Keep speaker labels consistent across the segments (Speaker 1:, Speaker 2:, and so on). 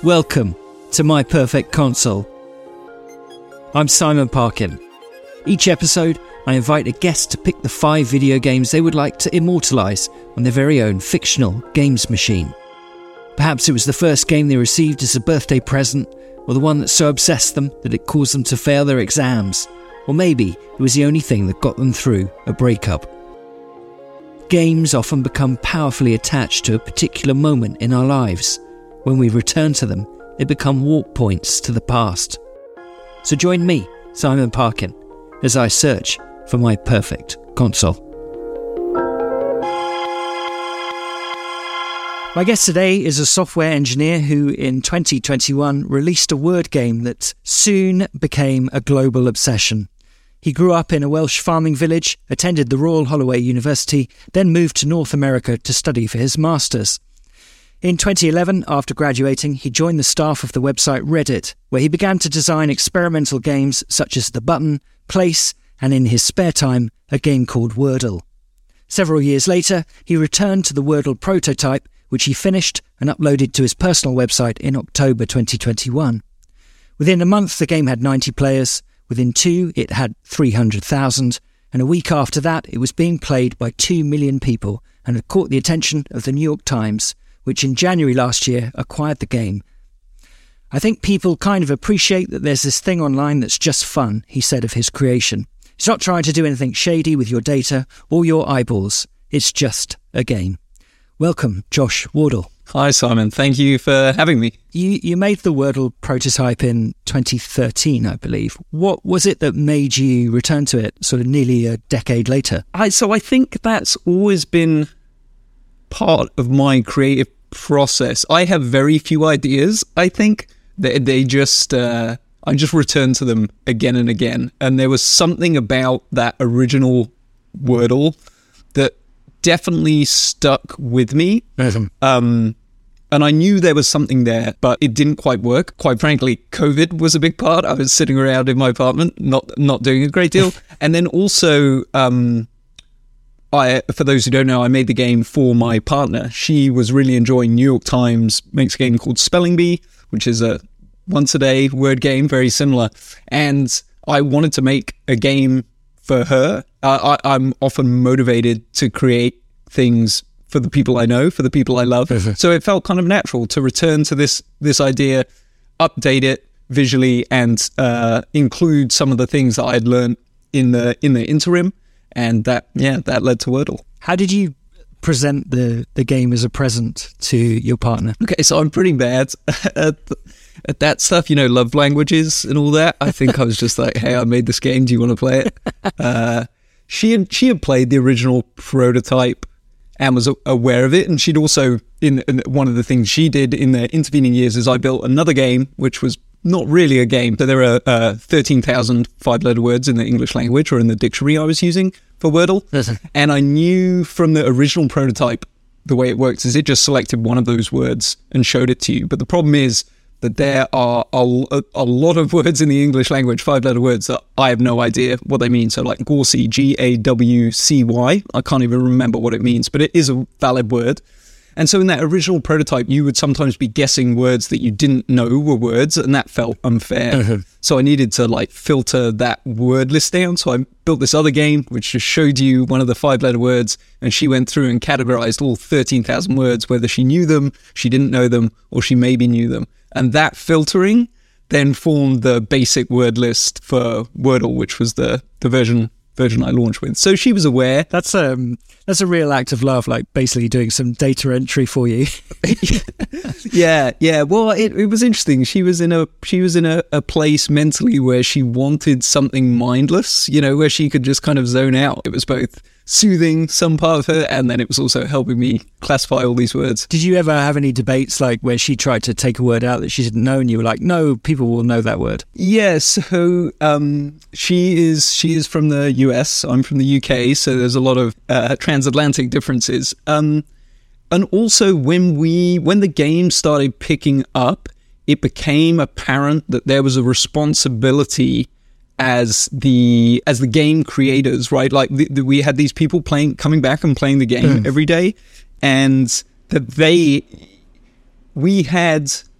Speaker 1: Welcome to My Perfect Console. I'm Simon Parkin. Each episode, I invite a guest to pick the 5 video games they would like to immortalise on their very own fictional games machine. Perhaps it was the first game they received as a birthday present, or the one that so obsessed them that it caused them to fail their exams, or maybe it was the only thing that got them through a breakup. Games often become powerfully attached to a particular moment in our lives. When we return to them, they become walk points to the past. So join me, Simon Parkin, as I search for my perfect console. My guest today is a software engineer who in 2021 released a word game that soon became a global obsession. He grew up in a Welsh farming village, attended the Royal Holloway University, then moved to North America to study for his master's. In 2011, after graduating, he joined the staff of the website Reddit, where he began to design experimental games such as The Button, Place, and in his spare time, a game called Wordle. Several years later, he returned to the Wordle prototype, which he finished and uploaded to his personal website in October 2021. Within a month, the game had 90 players. Within 2, it had 300,000. And a week after that, it was being played by 2 million people and had caught the attention of the New York Times, which in January last year acquired the game. I think people kind of appreciate that there's this thing online that's just fun, he said of his creation. It's not trying to do anything shady with your data or your eyeballs. It's just a game. Welcome, Josh Wardle.
Speaker 2: Hi, Simon. Thank you for having me.
Speaker 1: You made the Wordle prototype in 2013, I believe. What was it that made you return to it sort of nearly a decade later?
Speaker 2: I think that's always been part of my creative process. I have very few ideas. I think they just I just return to them again and again. And there was something about that original Wordle that definitely stuck with me. And I knew there was something there, but it didn't quite work. Quite frankly, COVID was a big part. I was sitting around in my apartment, not doing a great deal. And then also, for those who don't know, I made the game for my partner. She was really enjoying New York Times, makes a game called Spelling Bee, which is a once-a-day word game, very similar. And I wanted to make a game for her. I'm often motivated to create things for the people I know, for the people I love. So it felt kind of natural to return to this idea, update it visually, and include some of the things that I'd learned in the interim. And that led to Wordle.
Speaker 1: How did you present the game as a present to your partner?
Speaker 2: Okay, so I'm pretty bad at that stuff, love languages and all that. I think I was just like, hey, I made this game. Do you want to play it? She had played the original prototype and was aware of it. And she'd also, in one of the things she did in the intervening years is I built another game, which was not really a game. So there are 13,000 5-letter words in the English language or in the dictionary I was using for Wordle. And I knew from the original prototype, the way it works is it just selected one of those words and showed it to you. But the problem is that there are a lot of words in the English language, 5-letter words, that I have no idea what they mean. So like Gawcy, Gawcy, I can't even remember what it means, but it is a valid word. And so in that original prototype, you would sometimes be guessing words that you didn't know were words, and that felt unfair. So I needed to filter that word list down. So I built this other game, which just showed you one of the 5-letter words, and she went through and categorized all 13,000 words, whether she knew them, she didn't know them, or she maybe knew them. And that filtering then formed the basic word list for Wordle, which was the version I launched with. So she was aware.
Speaker 1: That's a real act of love, like basically doing some data entry for you.
Speaker 2: Yeah. Well, it was interesting. She was in a place mentally where she wanted something mindless, where she could just kind of zone out. It was both soothing some part of her, and then it was also helping me classify all these words.
Speaker 1: Did you ever have any debates like where she tried to take a word out that she didn't know and you were like, no, people will know that word?
Speaker 2: Yeah, so she is from the US, I'm from the UK, so there's a lot of transatlantic differences. And also when the game started picking up, it became apparent that there was a responsibility as the game creators, right? Like we had these people coming back and playing the game every day, and that we had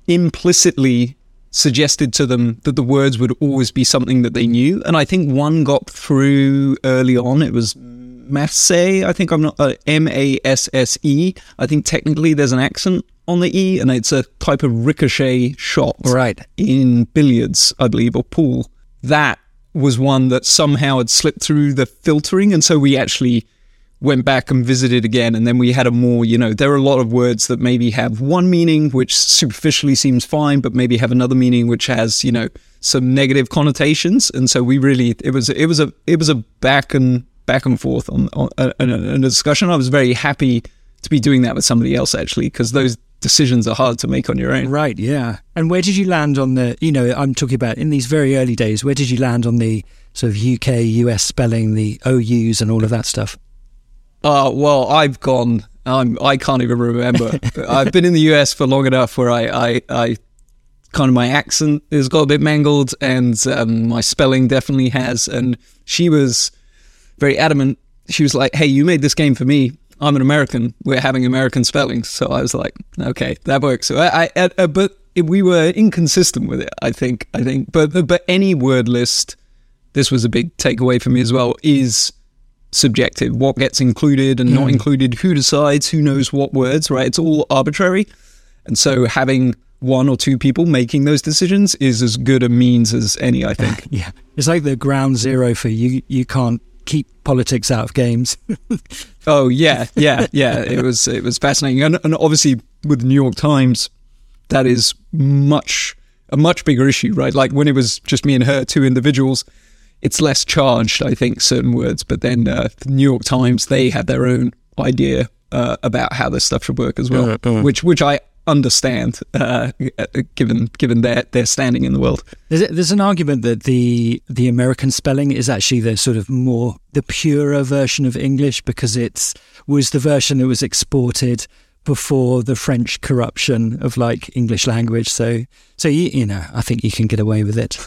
Speaker 2: implicitly suggested to them that the words would always be something that they knew. And I think one got through early on. It was Masse, I think M-A-S-S-E. I think technically there's an accent on the E, and it's a type of ricochet shot.
Speaker 1: Right.
Speaker 2: In billiards, I believe, or pool. That was one that somehow had slipped through the filtering, and so we actually went back and visited again, and then we had a more, there are a lot of words that maybe have one meaning, which superficially seems fine, but maybe have another meaning which has, some negative connotations. And so we really, it was a back and forth on a discussion. I was very happy to be doing that with somebody else, actually, because those decisions are hard to make on your own.
Speaker 1: Right, yeah. And where did you land on the, I'm talking about in these very early days, where did you land on the sort of UK, US spelling, the OUs and all of that stuff?
Speaker 2: Well, I can't even remember. I've been in the US for long enough where I kind of, my accent has got a bit mangled, and my spelling definitely has. And she was very adamant. She was like, hey, you made this game for me. I'm an American. We're having American spelling. So I was like, okay, that works. So but we were inconsistent with it, I think. But any word list, this was a big takeaway for me as well, is subjective. What gets included and not included, who decides, who knows what words, right? It's all arbitrary. And so having one or two people making those decisions is as good a means as any, I think.
Speaker 1: Yeah. It's like the ground zero for you can't keep politics out of games.
Speaker 2: Oh, yeah. It was fascinating. And obviously with the New York Times, that is a much bigger issue, right? Like when it was just me and her, two individuals, it's less charged, I think, certain words. But then the New York Times, they had their own idea about how this stuff should work as well, which I understand, given their standing in the world.
Speaker 1: There's an argument that the American spelling is actually the sort of more the purer version of English, because it was the version that was exported before the French corruption of like English language. So I think you can get away with it.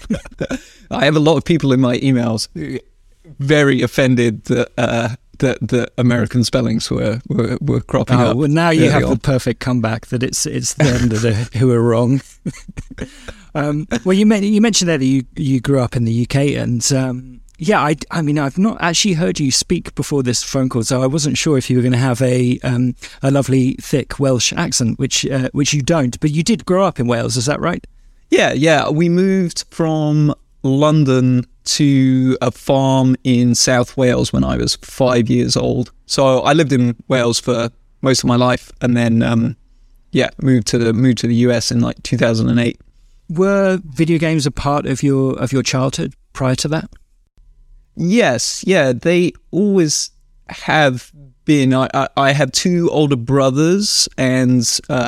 Speaker 2: I have a lot of people in my emails very offended that the American spellings were cropping up.
Speaker 1: Well, now you have the perfect comeback that it's them who are wrong. Well, you mentioned there that you grew up in the UK, and I mean, I've not actually heard you speak before this phone call, so I wasn't sure if you were going to have a lovely thick Welsh accent, which you don't, but you did grow up in Wales, is that right?
Speaker 2: Yeah. We moved from London to a farm in South Wales when I was 5 years old. So I lived in Wales for most of my life, and then moved to the US in like 2008.
Speaker 1: Were video games a part of your childhood prior to that?
Speaker 2: Yes, yeah, they always have been. I have two older brothers, and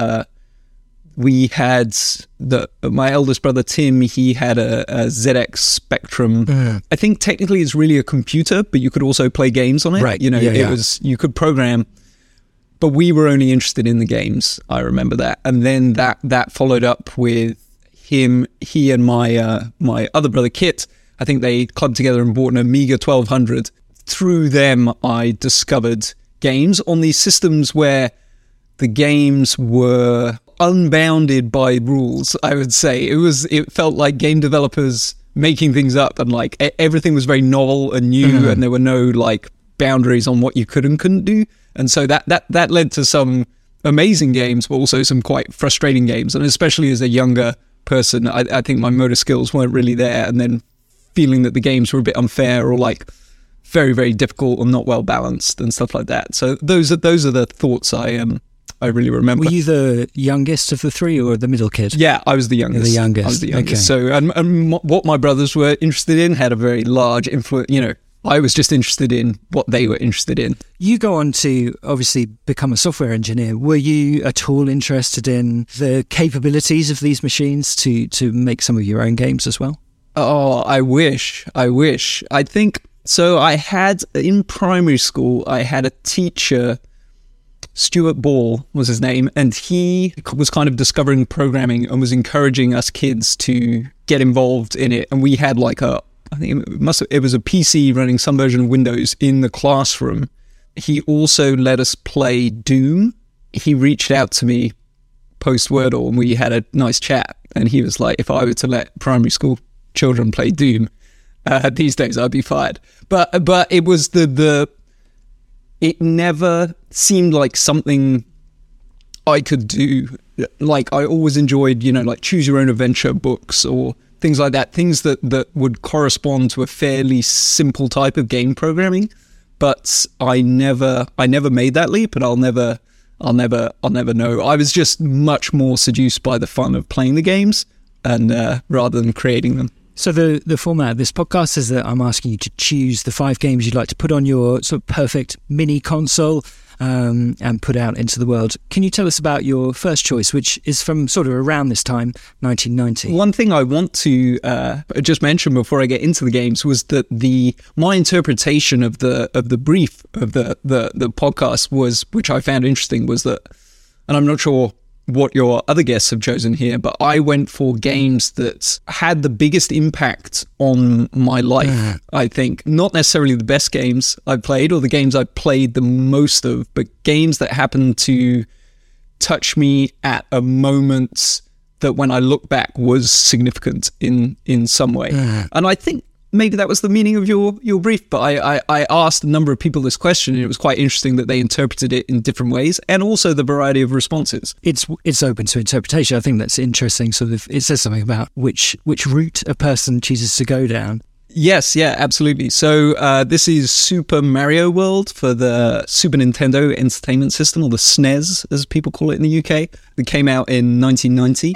Speaker 2: we had my eldest brother Tim. He had a ZX Spectrum. I think technically it's really a computer, but you could also play games on it.
Speaker 1: Right.
Speaker 2: You could program, but we were only interested in the games. I remember that, and then that followed up with he and my other brother Kit. I think they clubbed together and bought an Amiga 1200. Through them, I discovered games on these systems where the games were unbounded by rules, I would say. It felt like game developers making things up, and like everything was very novel and new, and there were no like boundaries on what you could and couldn't do. And so that led to some amazing games, but also some quite frustrating games. And especially as a younger person, I think my motor skills weren't really there, and then feeling that the games were a bit unfair or like very, very difficult or not well balanced and stuff like that. So those are the thoughts I really remember.
Speaker 1: Were you the youngest of the three or the middle kid?
Speaker 2: Yeah, I was the youngest.
Speaker 1: The youngest.
Speaker 2: I was the youngest.
Speaker 1: Okay.
Speaker 2: So and what my brothers were interested in had a very large influence. I was just interested in what they were interested in.
Speaker 1: You go on to obviously become a software engineer. Were you at all interested in the capabilities of these machines to make some of your own games as well?
Speaker 2: Oh, I wish. I think so. I had in primary school, I had a teacher, Stuart Ball was his name, and he was kind of discovering programming and was encouraging us kids to get involved in it. And we had like I think it was a PC running some version of Windows in the classroom. He also let us play Doom. He reached out to me post-Wordle, and we had a nice chat. And he was like, if I were to let primary school children play Doom these days, I'd be fired. But it was it never seemed like something I could do. Like, I always enjoyed, like choose your own adventure books or things like that, things that would correspond to a fairly simple type of game programming. But I never made that leap, and I'll never know. I was just much more seduced by the fun of playing the games and rather than creating them.
Speaker 1: So the format of this podcast is that I'm asking you to choose the 5 games you'd like to put on your sort of perfect mini console and put out into the world. Can you tell us about your first choice, which is from sort of around this time, 1990?
Speaker 2: One thing I want to just mention before I get into the games was that my interpretation of the brief of the podcast was, which I found interesting, was that, and I'm not sure what your other guests have chosen here, but I went for games that had the biggest impact on my life. I think not necessarily the best games I played or the games I played the most of, but games that happened to touch me at a moment that when I look back was significant in some way. And I think maybe that was the meaning of your brief, but I asked a number of people this question, and it was quite interesting that they interpreted it in different ways, and also the variety of responses.
Speaker 1: It's open to interpretation. I think that's interesting. Sort of, it says something about which route a person chooses to go down.
Speaker 2: Yes, yeah, absolutely. So this is Super Mario World for the Super Nintendo Entertainment System, or the SNES, as people call it in the UK. It came out in 1990.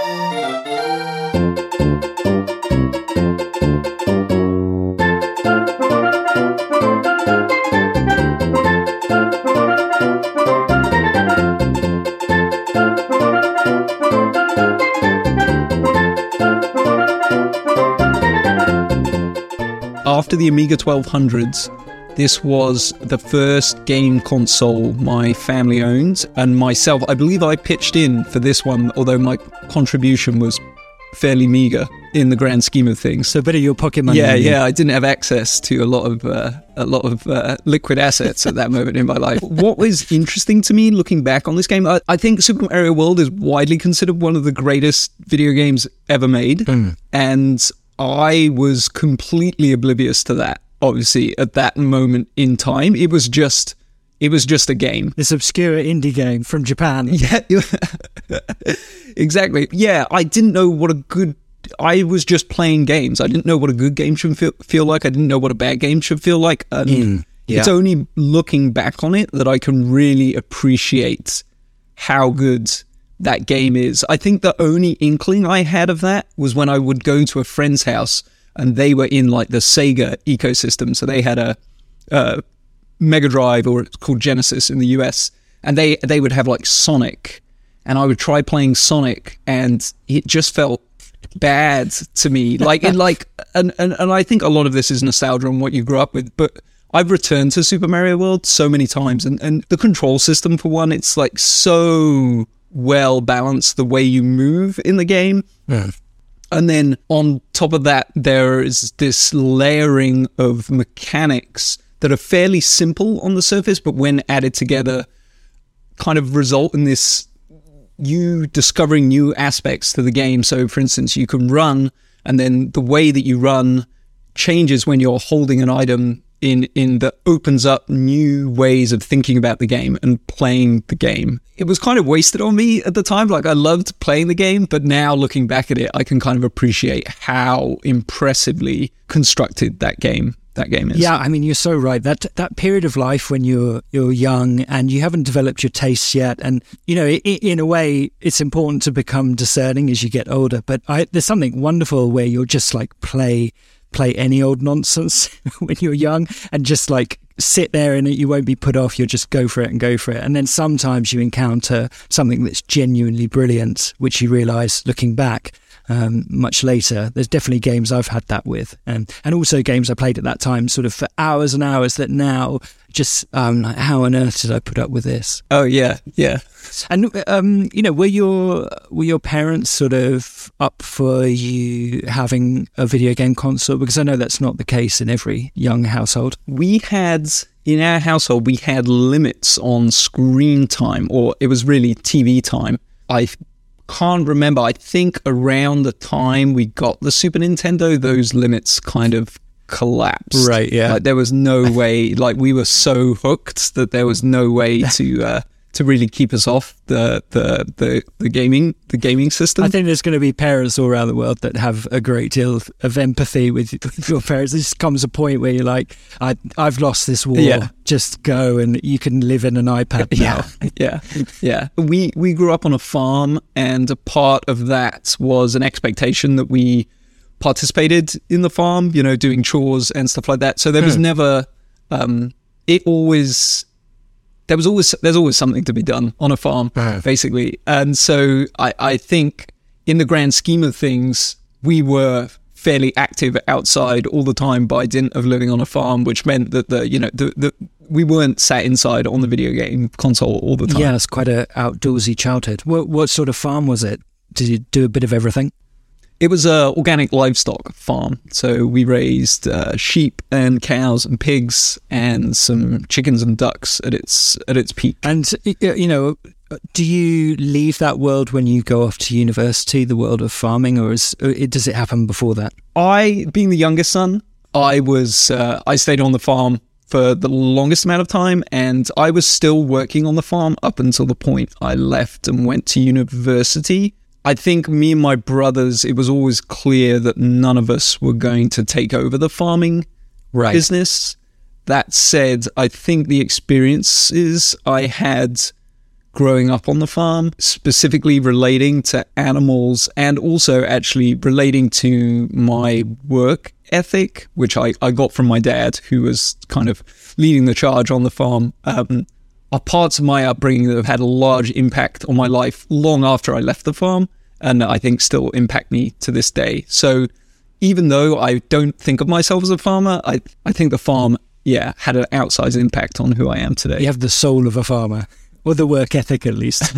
Speaker 2: After the Amiga 1200s, this was the first game console my family owned, and myself, I believe I pitched in for this one, although my contribution was fairly meager in the grand scheme of things.
Speaker 1: So a bit of your pocket money.
Speaker 2: Yeah, I didn't have access to a lot of liquid assets at that moment in my life. What was interesting to me looking back on this game, I think Super Mario World is widely considered one of the greatest video games ever made, and I was completely oblivious to that, obviously, at that moment in time. It was just a game.
Speaker 1: This obscure indie game from Japan.
Speaker 2: Yeah, exactly. Yeah, I didn't know I was just playing games. I didn't know what a good game should feel like. I didn't know what a bad game should feel like. And it's only looking back on it that I can really appreciate how good that game is. I think the only inkling I had of that was when I would go to a friend's house and they were in like the Sega ecosystem. So they had a Mega Drive, or it's called Genesis in the US, and they would have like Sonic, and I would try playing Sonic and it just felt bad to me. And I think a lot of this is nostalgia and what you grew up with, but I've returned to Super Mario World so many times, and the control system, for one, it's like so well balanced, the way you move in the game. And then on top of that, there is this layering of mechanics that are fairly simple on the surface, but when added together kind of result in this, you discovering new aspects to the game. So for instance, you can run, and then the way that you run changes when you're holding an item in that opens up new ways of thinking about the game and playing the game. It was kind of wasted on me at the time. Like, I loved playing the game, but now looking back at it, I can kind of appreciate how impressively constructed that game is.
Speaker 1: Yeah, I mean, you're so right. That period of life when you're young and you haven't developed your tastes yet, and in a way, it's important to become discerning as you get older. But there's something wonderful where you'll just like play any old nonsense when you're young and just like sit there and you won't be put off. You'll just go for it. And then sometimes you encounter something that's genuinely brilliant, which you realise looking back much later. There's definitely games I've had that with, and also games I played at that time sort of for hours and hours that now just like, how on earth did I put up with this?
Speaker 2: Oh yeah.
Speaker 1: And were your parents sort of up for you having a video game console? Because I know that's not the case in every young household. In our household, we had limits on screen time, or it was really TV time.
Speaker 2: I can't remember. I think around the time we got the Super Nintendo, those limits kind of collapsed.
Speaker 1: Right, yeah.
Speaker 2: Like there was no way, like we were so hooked that there was no way to really keep us off the gaming system.
Speaker 1: I think there's going to be parents all around the world that have a great deal of empathy with your parents. There just comes a point where you're like, I've lost this war.
Speaker 2: Yeah.
Speaker 1: Just go and you can live in an iPad now.
Speaker 2: Yeah. We grew up on a farm, and a part of that was an expectation that we participated in the farm, you know, doing chores and stuff like that. So there was never, there's always something to be done on a farm, basically. And so I think in the grand scheme of things, we were fairly active outside all the time by dint of living on a farm, which meant that we weren't sat inside on the video game console all the time.
Speaker 1: Yeah, it's quite an outdoorsy childhood. What sort of farm was it? Did you do a bit of everything?
Speaker 2: It was a organic livestock farm. So we raised sheep and cows and pigs and some chickens and ducks at its peak.
Speaker 1: And, you know, do you leave that world when you go off to university, the world of farming, or does it happen before that?
Speaker 2: Being the youngest son, I stayed on the farm for the longest amount of time, and I was still working on the farm up until the point I left and went to university. I think me and my brothers, it was always clear that none of us were going to take over the farming business. That said, I think the experiences I had growing up on the farm, specifically relating to animals and also actually relating to my work ethic, which I got from my dad, who was kind of leading the charge on the farm, are parts of my upbringing that have had a large impact on my life long after I left the farm, and I think still impact me to this day. So even though I don't think of myself as a farmer, I think the farm, had an outsized impact on who I am today.
Speaker 1: You have the soul of a farmer, or the work ethic at least.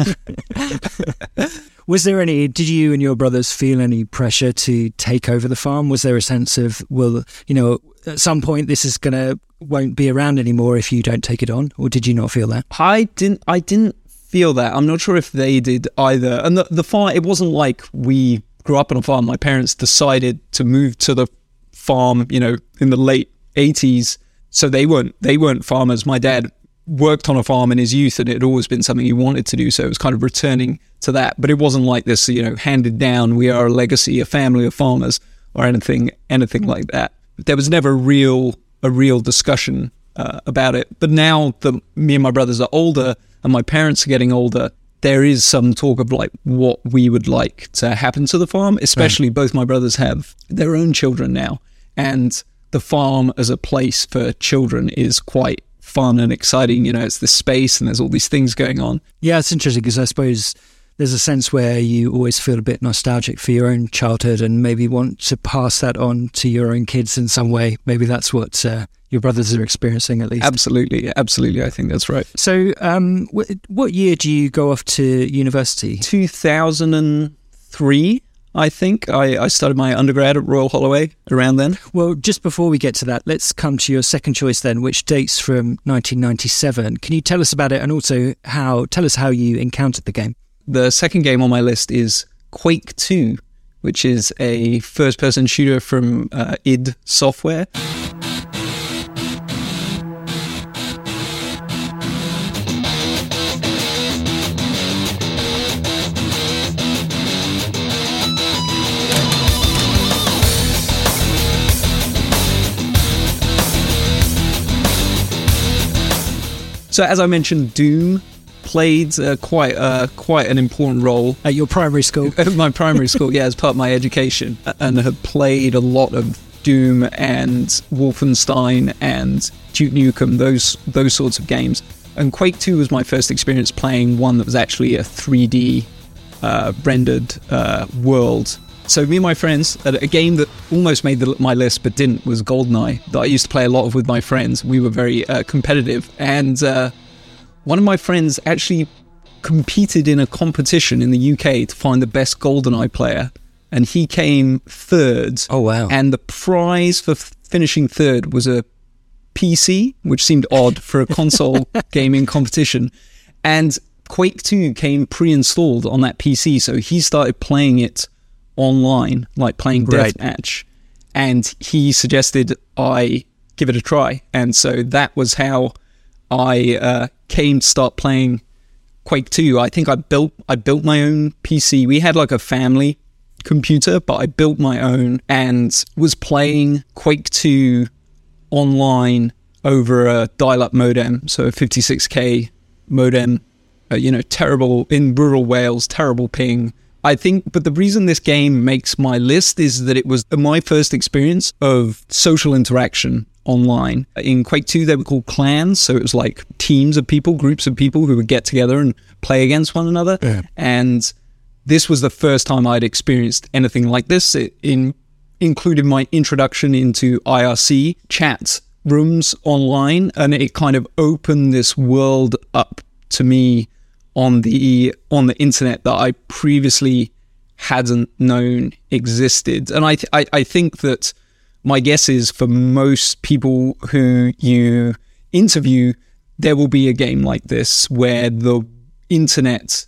Speaker 1: Did you and your brothers feel any pressure to take over the farm? Was there a sense of, well, you know, at some point this won't be around anymore if you don't take it on? Or did you not feel that?
Speaker 2: I didn't feel that. I'm not sure if they did either. And the farm, it wasn't like we grew up on a farm. My parents decided to move to the farm, you know, in the late 80s. So they weren't farmers. My dad worked on a farm in his youth, and it had always been something he wanted to do. So it was kind of returning to that. But it wasn't like this, you know, handed down, we are a legacy, a family of farmers, or anything like that. There was never a real discussion about it. But now that me and my brothers are older and my parents are getting older, there is some talk of like what we would like to happen to the farm, especially both my brothers have their own children now. And the farm as a place for children is quite fun and exciting. You know, it's this space and there's all these things going on.
Speaker 1: Yeah, it's interesting because I suppose there's a sense where you always feel a bit nostalgic for your own childhood and maybe want to pass that on to your own kids in some way. Maybe that's what your brothers are experiencing at least.
Speaker 2: Absolutely. I think that's right.
Speaker 1: So what year do you go off to university?
Speaker 2: 2003, I think. I started my undergrad at Royal Holloway around then.
Speaker 1: Well, just before we get to that, let's come to your second choice then, which dates from 1997. Can you tell us about it and also tell us how you encountered the game?
Speaker 2: The second game on my list is Quake 2, which is a first-person shooter from id Software. So as I mentioned, Doom played quite an important role
Speaker 1: at your primary school.
Speaker 2: At my primary school, as part of my education, and had played a lot of Doom and Wolfenstein and Duke Nukem, those sorts of games. And Quake 2 was my first experience playing one that was actually a 3D rendered world. So me and my friends, a game that almost made my list but didn't, was GoldenEye, that I used to play a lot of with my friends. We were very competitive, and one of my friends actually competed in a competition in the UK to find the best GoldenEye player, and he came third.
Speaker 1: Oh, wow.
Speaker 2: And the prize for finishing third was a PC, which seemed odd for a console gaming competition. And Quake 2 came pre-installed on that PC, so he started playing it online, like playing Deathmatch, and he suggested I give it a try. And so that was how I came to start playing Quake 2. I think I built my own PC. We had like a family computer, but I built my own and was playing Quake 2 online over a dial-up modem, so a 56k modem, terrible in rural Wales, terrible ping. I think, but the reason this game makes my list is that it was my first experience of social interaction online. In Quake 2, they were called clans, so it was like teams of people, groups of people who would get together and play against one another. Yeah. And this was the first time I'd experienced anything like this. It included my introduction into IRC chat rooms online, and it kind of opened this world up to me on the internet that I previously hadn't known existed. And I think that my guess is for most people who you interview, there will be a game like this where the internet,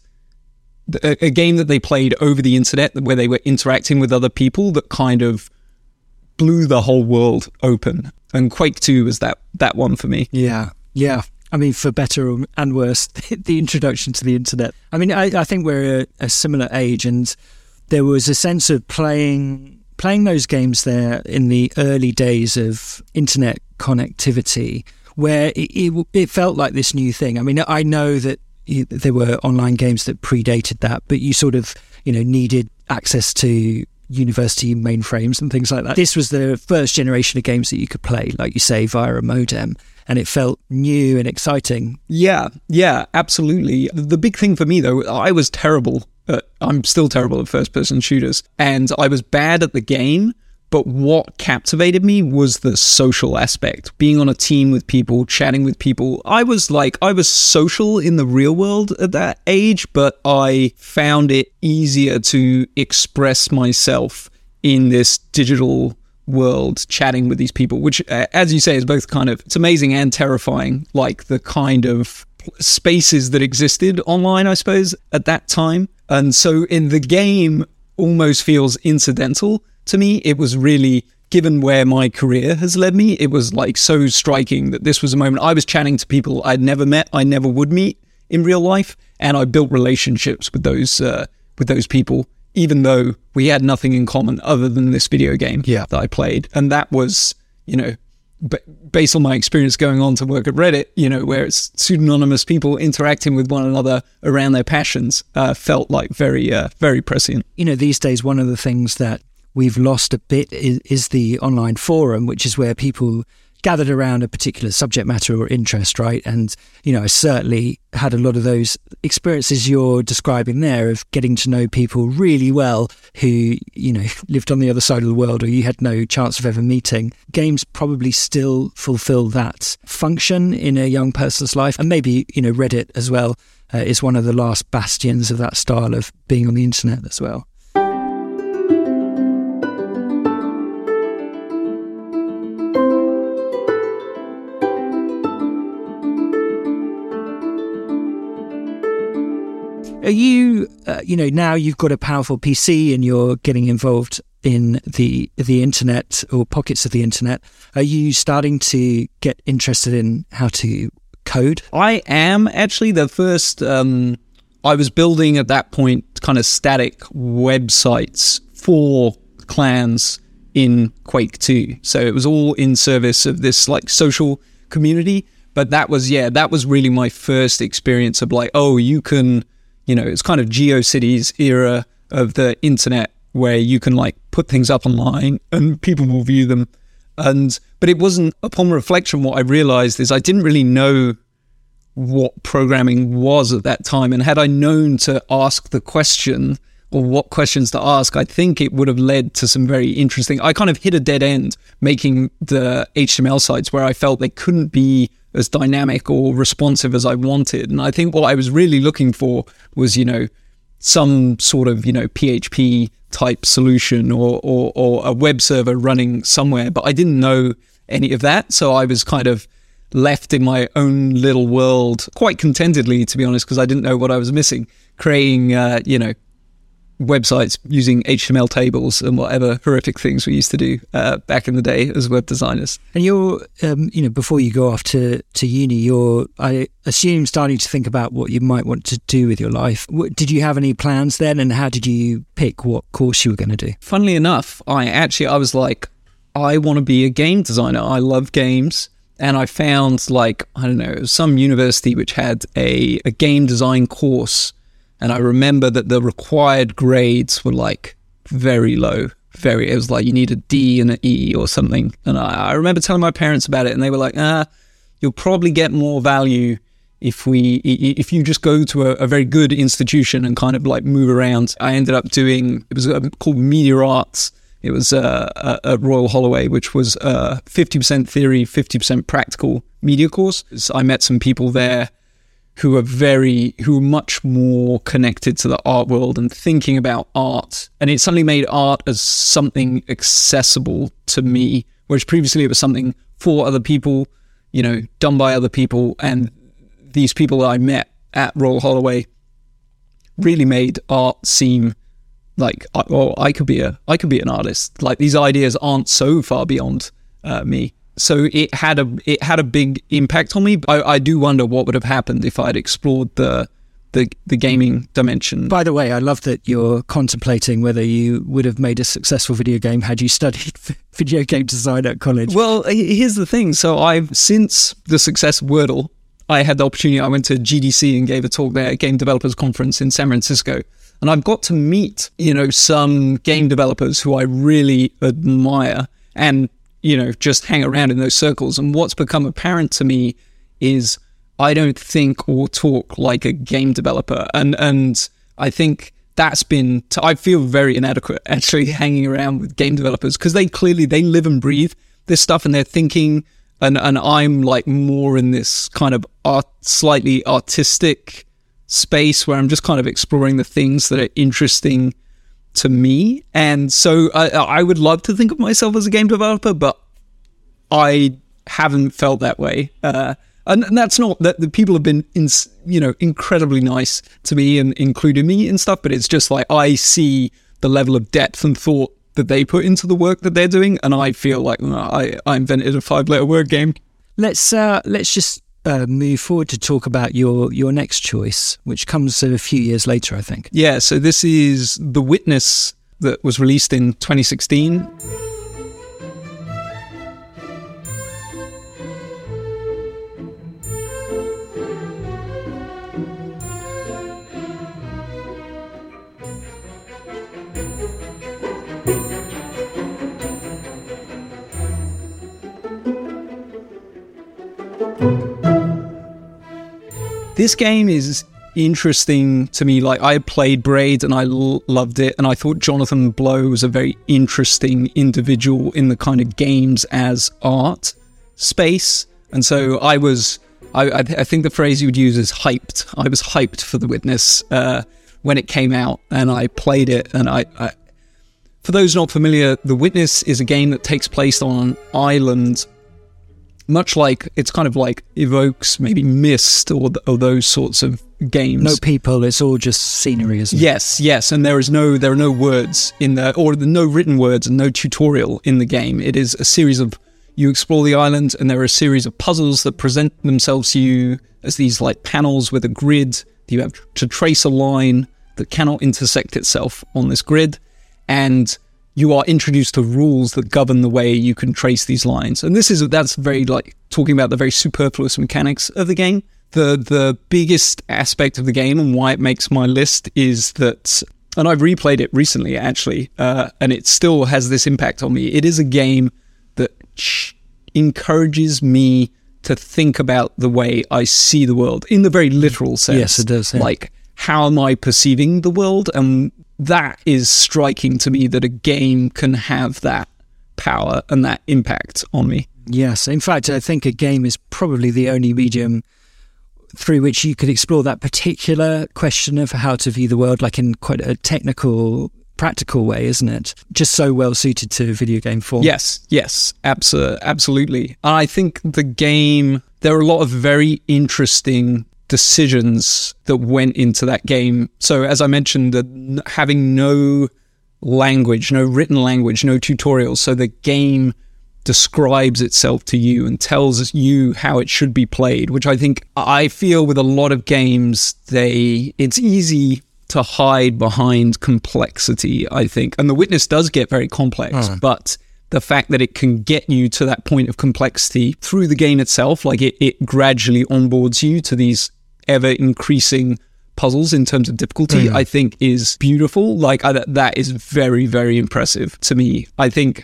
Speaker 2: a game that they played over the internet, where they were interacting with other people, that kind of blew the whole world open. And Quake 2 was that one for me.
Speaker 1: Yeah. I mean, for better and worse, the introduction to the internet. I mean, I think we're a similar age, and there was a sense of playing those games there in the early days of internet connectivity, where it felt like this new thing. I mean, I know that there were online games that predated that, but you sort of, needed access to university mainframes and things like that. This was the first generation of games that you could play, like you say, via a modem, and it felt new and exciting.
Speaker 2: Yeah, absolutely. The big thing for me, though, I was terrible. I'm still terrible at first-person shooters, and I was bad at the game, but what captivated me was the social aspect, being on a team with people, chatting with people. I was social in the real world at that age, but I found it easier to express myself in this digital world, chatting with these people, which, as you say, is both kind of, it's amazing and terrifying, like the kind of spaces that existed online, I suppose, at that time. And so in the game almost feels incidental to me. It was really, given where my career has led me, it was like so striking that this was a moment I was chatting to people I'd never met, I never would meet in real life, and I built relationships with those people, even though we had nothing in common other than this video game that I played. And that was, based on my experience going on to work at Reddit, where it's pseudonymous people interacting with one another around their passions, felt like very, very prescient.
Speaker 1: These days, one of the things that we've lost a bit is the online forum, which is where people gathered around a particular subject matter or interest, right? And, I certainly had a lot of those experiences you're describing there of getting to know people really well who, lived on the other side of the world or you had no chance of ever meeting. Games probably still fulfill that function in a young person's life. And maybe, Reddit as well is one of the last bastions of that style of being on the internet as well. Are you, now you've got a powerful PC and you're getting involved in the internet or pockets of the internet. Are you starting to get interested in how to code?
Speaker 2: I am actually. The first, I was building at that point kind of static websites for clans in Quake 2. So it was all in service of this like social community. But that was really my first experience of like, oh, you can, it's kind of GeoCities era of the internet where you can like put things up online and people will view them. But it wasn't, upon reflection, what I realized is I didn't really know what programming was at that time. And had I known to ask the question or what questions to ask, I think it would have led to some very interesting, I kind of hit a dead end making the HTML sites where I felt they couldn't be as dynamic or responsive as I wanted. And I think what I was really looking for was, some sort of, PHP type solution or a web server running somewhere, but I didn't know any of that. So I was kind of left in my own little world quite contentedly, to be honest, because I didn't know what I was missing, creating, websites using HTML tables and whatever horrific things we used to do back in the day as web designers.
Speaker 1: And you're, before you go off to uni, you're, I assume, starting to think about what you might want to do with your life. Did you have any plans then, and how did you pick what course you were going to do?
Speaker 2: Funnily enough, I was like, I want to be a game designer. I love games. And I found some university which had a game design course. And I remember that the required grades were like very low. It was like you need a D and an E or something. And I remember telling my parents about it, and they were like, you'll probably get more value if you just go to a very good institution and kind of like move around. I ended up doing, it was called Media Arts. It was at Royal Holloway, which was 50% theory, 50% practical media course. I met some people there who were much more connected to the art world and thinking about art. And it suddenly made art as something accessible to me, whereas previously it was something for other people, done by other people. And these people that I met at Royal Holloway really made art seem like, I could be an artist. Like, these ideas aren't so far beyond me. So it had a big impact on me. I do wonder what would have happened if I'd explored the gaming dimension.
Speaker 1: By the way, I love that you're contemplating whether you would have made a successful video game had you studied video game design at college.
Speaker 2: Well, here's the thing. So since the success of Wordle, I had the opportunity. I went to GDC and gave a talk there, Game Developers Conference in San Francisco. And I've got to meet, some game developers who I really admire and, just hang around in those circles. And what's become apparent to me is I don't think or talk like a game developer. And I think that's been, I feel very inadequate actually hanging around with game developers, because they live and breathe this stuff and they're thinking, and I'm like more in this kind of slightly artistic space where I'm just kind of exploring the things that are interesting to me. And so I would love to think of myself as a game developer, but I haven't felt that way. And that's not that the people have been, incredibly nice to me and included me and stuff, but it's just like I see the level of depth and thought that they put into the work that they're doing, and I feel like I invented a 5-letter word game.
Speaker 1: Let's just move forward to talk about your next choice, which comes a few years later, I think.
Speaker 2: Yeah, so this is The Witness, that was released in 2016. This game is interesting to me. Like, I played Braid and I loved it, and I thought Jonathan Blow was a very interesting individual in the kind of games as art space. And so I think the phrase you would use is hyped. I was hyped for The Witness when it came out, and I played it. And I for those not familiar, The Witness is a game that takes place on an island, much like, it's kind of like evokes maybe Myst or those sorts of games.
Speaker 1: No people, it's all just scenery, isn't it?
Speaker 2: Yes, and there are no words in there, or no written words and no tutorial in the game. It is a series of, you explore the island, and there are a series of puzzles that present themselves to you as these like panels with a grid. You have to trace a line that cannot intersect itself on this grid, and you are introduced to rules that govern the way you can trace these lines. And that's very like talking about the very superfluous mechanics of the game. The biggest aspect of the game and why it makes my list is that, and I've replayed it recently actually, and it still has this impact on me. It is a game that encourages me to think about the way I see the world in the very literal sense.
Speaker 1: Yes, it does. Yeah.
Speaker 2: Like, how am I perceiving the world? And that is striking to me, that a game can have that power and that impact on me.
Speaker 1: Yes. In fact, I think a game is probably the only medium through which you could explore that particular question of how to view the world, like in quite a technical, practical way, isn't it? Just so well suited to video game form.
Speaker 2: Yes, absolutely. I think the game there are a lot of very interesting decisions that went into that game. So as I mentioned, having no language, no written language, no tutorials. So the game describes itself to you and tells you how it should be played, which I feel with a lot of games, it's easy to hide behind complexity, I think. And The Witness does get very complex, but the fact that it can get you to that point of complexity through the game itself, like it gradually onboards you to these ever increasing puzzles in terms of difficulty, I think is beautiful. Like that is very, very impressive to me. I think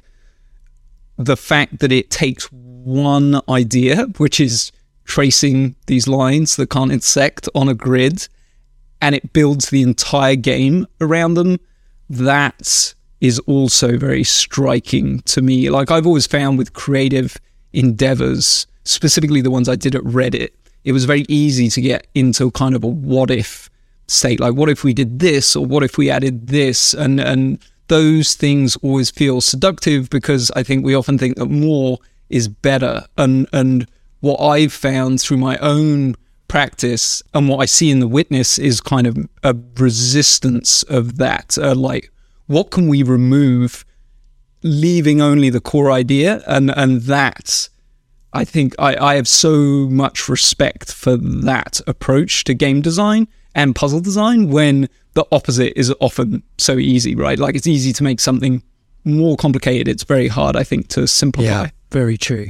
Speaker 2: the fact that it takes one idea, which is tracing these lines that can't intersect on a grid, and it builds the entire game around them, that is also very striking to me. Like I've always found with creative endeavors, specifically the ones I did at Reddit, it was very easy to get into kind of a what if state. Like, what if we did this, or what if we added this? And those things always feel seductive, because I think we often think that more is better. And what I've found through my own practice and what I see in The Witness is kind of a resistance of that. Like, what can we remove, leaving only the core idea? And that, I think I have so much respect for that approach to game design and puzzle design, when the opposite is often so easy, right? Like, it's easy to make something more complicated. It's very hard, I think, to simplify.
Speaker 1: Yeah, very true.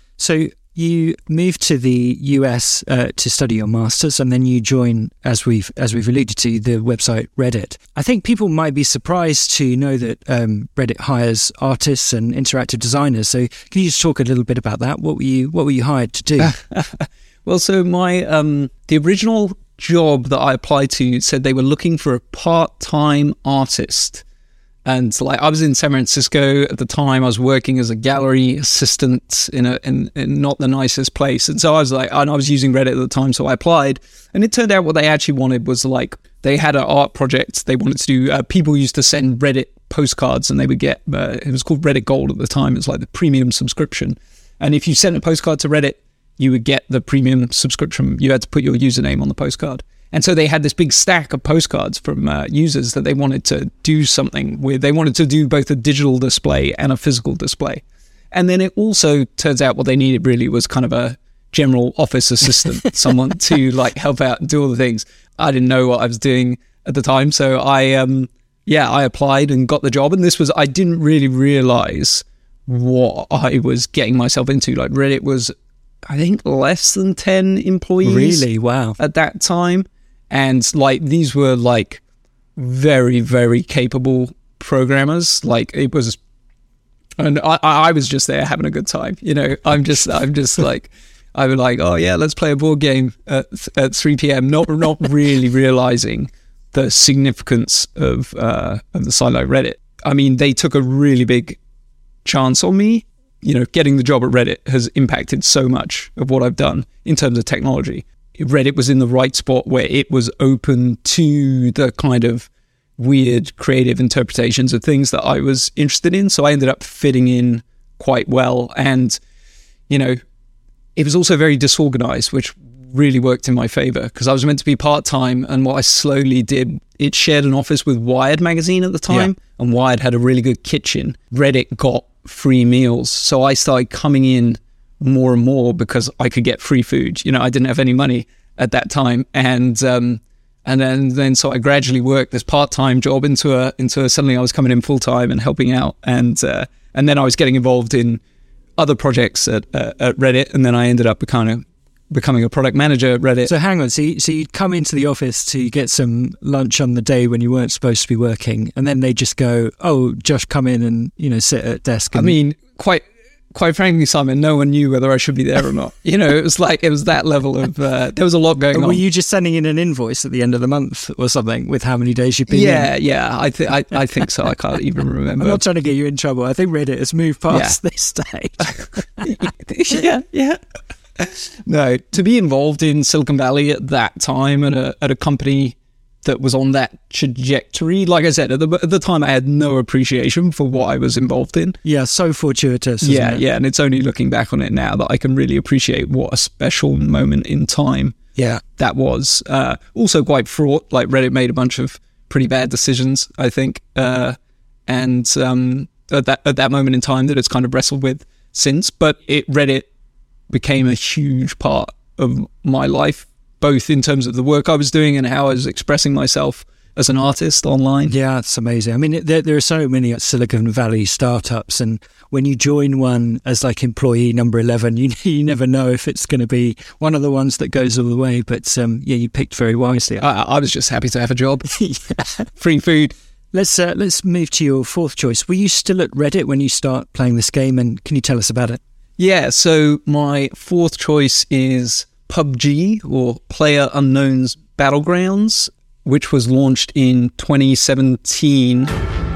Speaker 1: So you moved to the US to study your master's, and then you join, as we've alluded to, the website Reddit. I think people might be surprised to know that Reddit hires artists and interactive designers. So can you just talk a little bit about that? What were you hired to do?
Speaker 2: Well, so my the original job that I applied to said they were looking for a part-time artist. And so, like, I was in San Francisco at the time. I was working as a gallery assistant in not the nicest place. And so I was like, and I was using Reddit at the time, so I applied. And it turned out what they actually wanted was, like, they had an art project they wanted to do. People used to send Reddit postcards, and they would get, it was called Reddit Gold at the time. It was like the premium subscription. And if you sent a postcard to Reddit, you would get the premium subscription. You had to put your username on the postcard. And so they had this big stack of postcards from users that they wanted to do something with. They wanted to do both a digital display and a physical display. And then it also turns out what they needed really was kind of a general office assistant, someone to, like, help out and do all the things. I didn't know what I was doing at the time. So I applied and got the job. And I didn't really realize what I was getting myself into. Like, Reddit was, I think, less than 10 employees.
Speaker 1: Really? Wow.
Speaker 2: At that time. And, like, these were, like, very, very capable programmers. Like, it was, and I was just there having a good time. You know, I'm just like, I was like, oh yeah, let's play a board game at 3 p.m. Not really realizing the significance of the site like Reddit. I mean, they took a really big chance on me. You know, getting the job at Reddit has impacted so much of what I've done in terms of technology. Reddit was in the right spot where it was open to the kind of weird creative interpretations of things that I was interested in. So I ended up fitting in quite well. And, you know, it was also very disorganized, which really worked in my favor, because I was meant to be part-time. And what I slowly did, it shared an office with Wired magazine at the time. Yeah. And Wired had a really good kitchen. Reddit got free meals. So I started coming in more and more because I could get free food. You know, I didn't have any money at that time. And then so I gradually worked this part-time job into suddenly I was coming in full-time and helping out. And then I was getting involved in other projects at Reddit. And then I ended up becoming a product manager at Reddit.
Speaker 1: So hang on, so you'd come into the office to get some lunch on the day when you weren't supposed to be working, and then they just go, oh, Josh, come in and, you know, sit at a desk. And...
Speaker 2: I mean, quite frankly, Simon, no one knew whether I should be there or not. You know, it was that level of, there was a lot going on.
Speaker 1: Were you just sending in an invoice at the end of the month or something with how many days you've been in?
Speaker 2: Yeah, I think so. I can't even remember.
Speaker 1: I'm not trying to get you in trouble. I think Reddit has moved past this stage.
Speaker 2: Yeah. No, to be involved in Silicon Valley at that time at a company that was on that trajectory. Like I said, at the time, I had no appreciation for what I was involved in.
Speaker 1: Yeah, so fortuitous. Isn't it?
Speaker 2: Yeah, and it's only looking back on it now that I can really appreciate what a special moment in time that was. Also quite fraught. Like Reddit made a bunch of pretty bad decisions, I think, and at that moment in time that it's kind of wrestled with since. But Reddit became a huge part of my life, both in terms of the work I was doing and how I was expressing myself as an artist online.
Speaker 1: Yeah, it's amazing. I mean, there are so many Silicon Valley startups, and when you join one as like employee number 11, you never know if it's going to be one of the ones that goes all the way. But you picked very wisely.
Speaker 2: I was just happy to have a job. Free food.
Speaker 1: Let's move to your fourth choice. Were you still at Reddit when you start playing this game, and can you tell us about it?
Speaker 2: Yeah, so my fourth choice is PUBG, or PlayerUnknown's Battlegrounds, which was launched in 2017.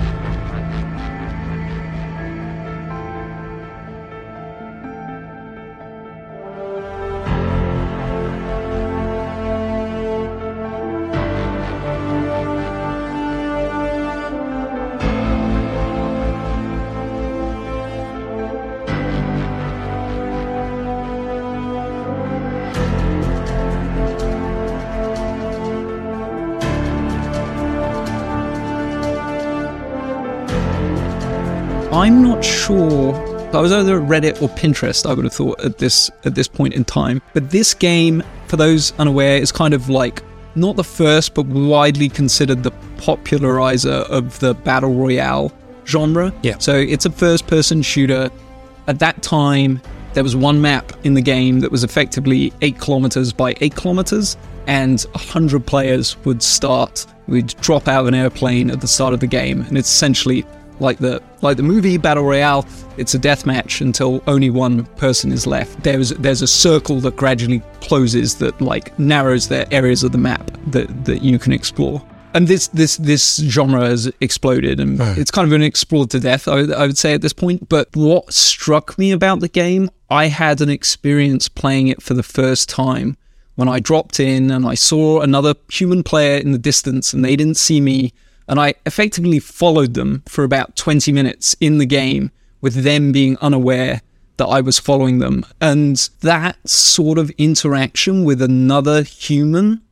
Speaker 2: I'm not sure. I was either Reddit or Pinterest, I would have thought, at this point in time. But this game, for those unaware, is kind of like not the first, but widely considered the popularizer of the Battle Royale genre.
Speaker 1: Yeah.
Speaker 2: So it's a first-person shooter. At that time, there was one map in the game that was effectively 8 kilometers by 8 kilometers, and 100 players would drop out of an airplane at the start of the game, and it's essentially like the movie Battle Royale. It's a deathmatch until only one person is left. There's a circle that gradually closes that like narrows the areas of the map that you can explore. And this genre has exploded, and it's kind of been explored to death, I would say, at this point. But what struck me about the game, I had an experience playing it for the first time when I dropped in and I saw another human player in the distance, and they didn't see me. And I effectively followed them for about 20 minutes in the game, with them being unaware that I was following them. And that sort of interaction with another human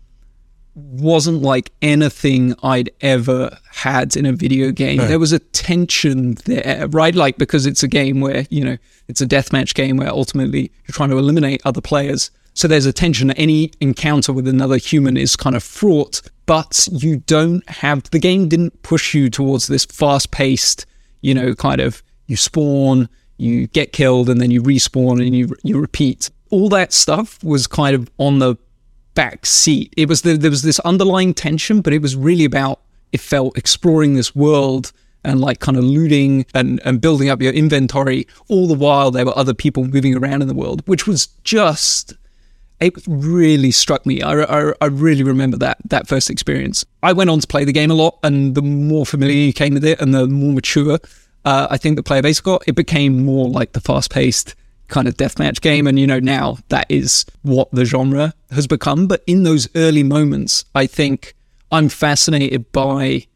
Speaker 2: wasn't like anything I'd ever had in a video game. There was a tension there, right? Like, because it's a game where, it's a deathmatch game where ultimately you're trying to eliminate other players. So there's a tension. Any encounter with another human is kind of fraught, but the game didn't push you towards this fast-paced, kind of, you spawn, you get killed, and then you respawn and you repeat. All that stuff was kind of on the back seat. There was this underlying tension, but it was really about, it felt, exploring this world and like kind of looting and building up your inventory. All the while there were other people moving around in the world, which was just... It really struck me. I really remember that first experience. I went on to play the game a lot, and the more familiar you came with it and the more mature I think the player base got, it became more like the fast-paced kind of deathmatch game. And, now that is what the genre has become. But in those early moments, I think I'm fascinated by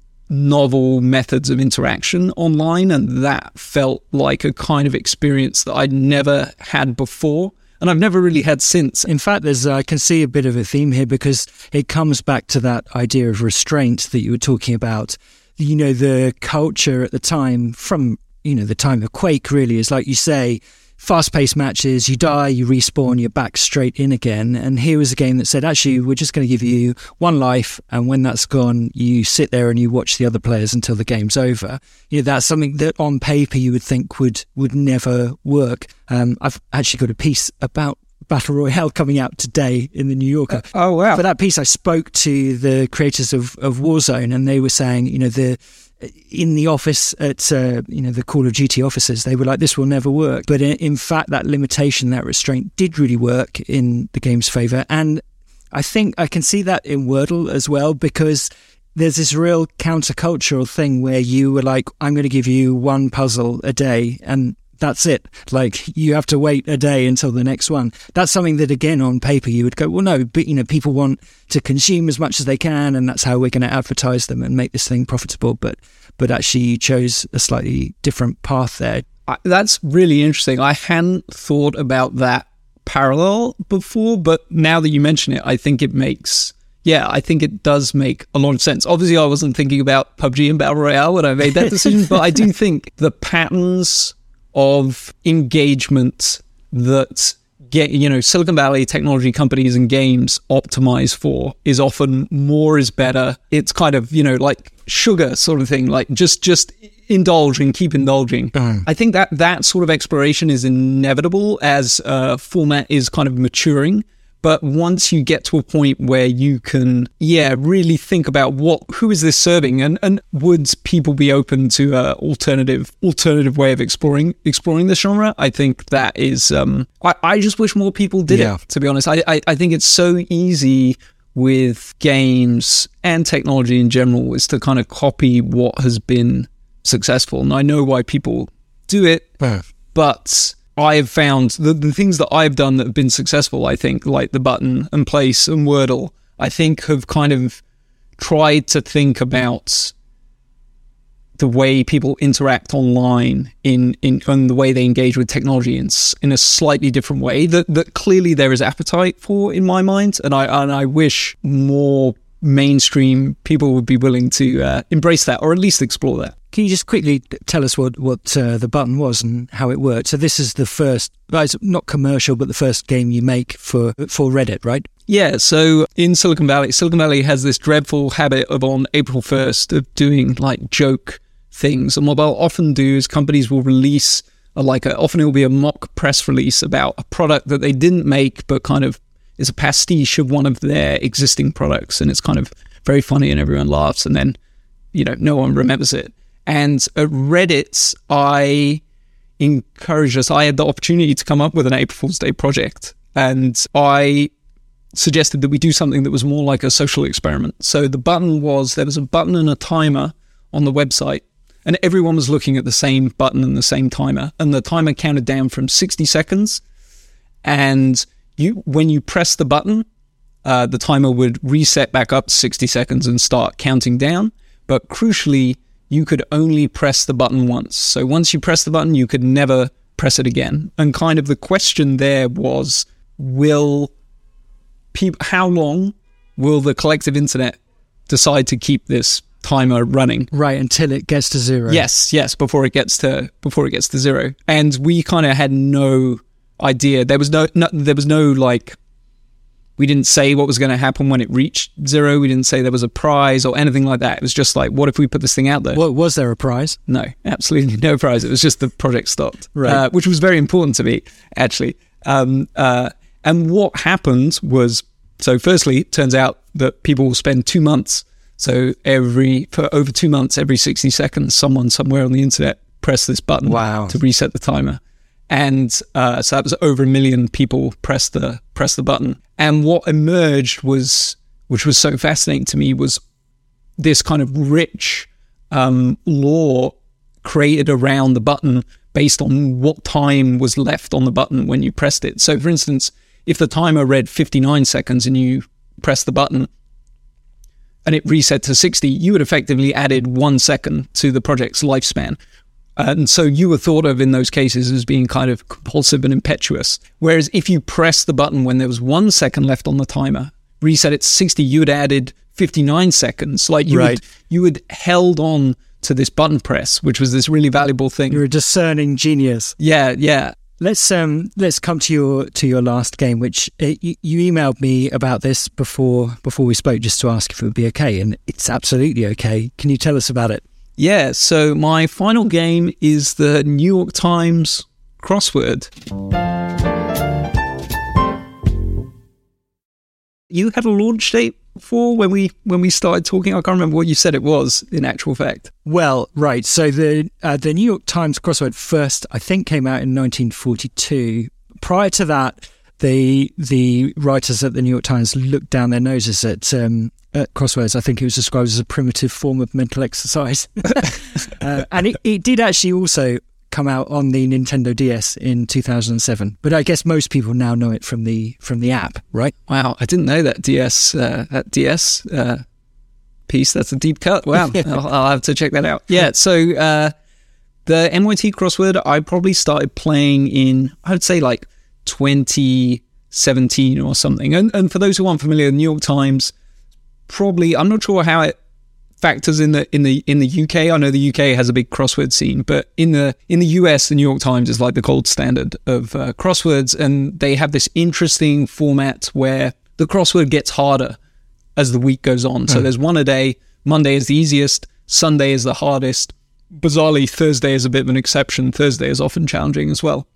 Speaker 2: novel methods of interaction online, and that felt like a kind of experience that I'd never had before. And I've never really had since.
Speaker 1: In fact, I can see a bit of a theme here, because it comes back to that idea of restraint that you were talking about. The culture at the time, from, the time of Quake, really, is like you say, fast-paced matches, you die, you respawn, you're back straight in again. And here was a game that said, actually, we're just going to give you one life, and when that's gone, you sit there and you watch the other players until the game's over. That's something that on paper you would think would never work. I've actually got a piece about Battle Royale coming out today in the New Yorker.
Speaker 2: Oh, wow.
Speaker 1: For that piece, I spoke to the creators of Warzone, and they were saying, in the office at, the Call of Duty offices, they were like, this will never work. But in fact, that limitation, that restraint did really work in the game's favour. And I think I can see that in Wordle as well, because there's this real countercultural thing where you were like, I'm going to give you one puzzle a day, and that's it. Like, you have to wait a day until the next one. That's something that, again, on paper, you would go, well, no, but, people want to consume as much as they can, and that's how we're going to advertise them and make this thing profitable. But actually, you chose a slightly different path there.
Speaker 2: That's really interesting. I hadn't thought about that parallel before, but now that you mention it, I think it does make a lot of sense. Obviously, I wasn't thinking about PUBG and Battle Royale when I made that decision, but I do think the patterns of engagement that Silicon Valley technology companies and games optimize for is often more is better. It's kind of, like sugar sort of thing, like just indulge and keep indulging. I think that sort of exploration is inevitable as format is kind of maturing. But once you get to a point where you can, really think about who is this serving, and would people be open to an alternative way of exploring this genre? I think that is. I just wish more people did it. To be honest, I think it's so easy with games and technology in general is to kind of copy what has been successful, and I know why people do it, but I have found the things that I've done that have been successful, I think, like the button and place and Wordle, I think have kind of tried to think about the way people interact online in the way they engage with technology in a slightly different way that clearly there is appetite for in my mind. And I wish more mainstream people would be willing to embrace that, or at least explore that.
Speaker 1: Can you just quickly tell us what the button was and how it worked? So this is the first, it's not commercial, but the first game you make for Reddit, right?
Speaker 2: Yeah, so in Silicon Valley has this dreadful habit of on April 1st of doing like joke things. And what they'll often do is companies will release often it will be a mock press release about a product that they didn't make, but kind of is a pastiche of one of their existing products. And it's kind of very funny and everyone laughs, and then, no one remembers it. And at Reddit, I encouraged us. I had the opportunity to come up with an April Fool's Day project, and I suggested that we do something that was more like a social experiment. So the button there was a button and a timer on the website, and everyone was looking at the same button and the same timer, and the timer counted down from 60 seconds. And when you press the button, the timer would reset back up to 60 seconds and start counting down. But crucially, you could only press the button once. So once you press the button, you could never press it again. And kind of the question there was, how long will the collective internet decide to keep this timer running?
Speaker 1: Right, until it gets to zero.
Speaker 2: Yes, before it gets to zero. And we kind of had no idea. There was no like, we didn't say what was going to happen when it reached zero. We didn't say there was a prize or anything like that. It was just like, what if we put this thing out there?
Speaker 1: Well, was there a prize?
Speaker 2: No, absolutely no prize. It was just the project stopped,
Speaker 1: right.
Speaker 2: Which was very important to me, actually. And what happened was, so firstly, it turns out that people will spend 2 months. So for over 2 months, every 60 seconds, someone somewhere on the internet pressed this button to reset the timer. And so that was over 1 million people pressed the button. And what emerged which was so fascinating to me, was this kind of rich lore created around the button based on what time was left on the button when you pressed it. So for instance, if the timer read 59 seconds and you pressed the button and it reset to 60, you had effectively added 1 second to the project's lifespan. And so you were thought of in those cases as being kind of compulsive and impetuous. Whereas if you pressed the button when there was 1 second left on the timer, reset it to 60, you had added 59 seconds. Like you had held on to this button press, which was this really valuable thing.
Speaker 1: You're a discerning genius.
Speaker 2: Yeah.
Speaker 1: Let's come to your last game, which you emailed me about this before we spoke, just to ask if it would be okay, and it's absolutely okay. Can you tell us about it?
Speaker 2: Yeah, so my final game is the New York Times crossword. You had a launch date before when we started talking? I can't remember what you said it was in actual fact.
Speaker 1: Well, right. So the New York Times crossword first, I think, came out in 1942. Prior to that, the writers at the New York Times looked down their noses at crosswords. I think it was described as a primitive form of mental exercise. And it did actually also come out on the Nintendo DS in 2007. But I guess most people now know it from the app, right?
Speaker 2: Wow, I didn't know that DS piece. That's a deep cut. Wow, I'll have to check that out. Yeah, so the NYT crossword I probably started playing in, I would say like 2017 or something. And for those who aren't familiar, the New York Times probably, I'm not sure how it factors in the UK. I know the UK has a big crossword scene, but in the US, the New York Times is like the gold standard of crosswords, and they have this interesting format where the crossword gets harder as the week goes on. So there's one a day. Monday is the easiest. Sunday is the hardest. Bizarrely, Thursday is a bit of an exception. Thursday is often challenging as well.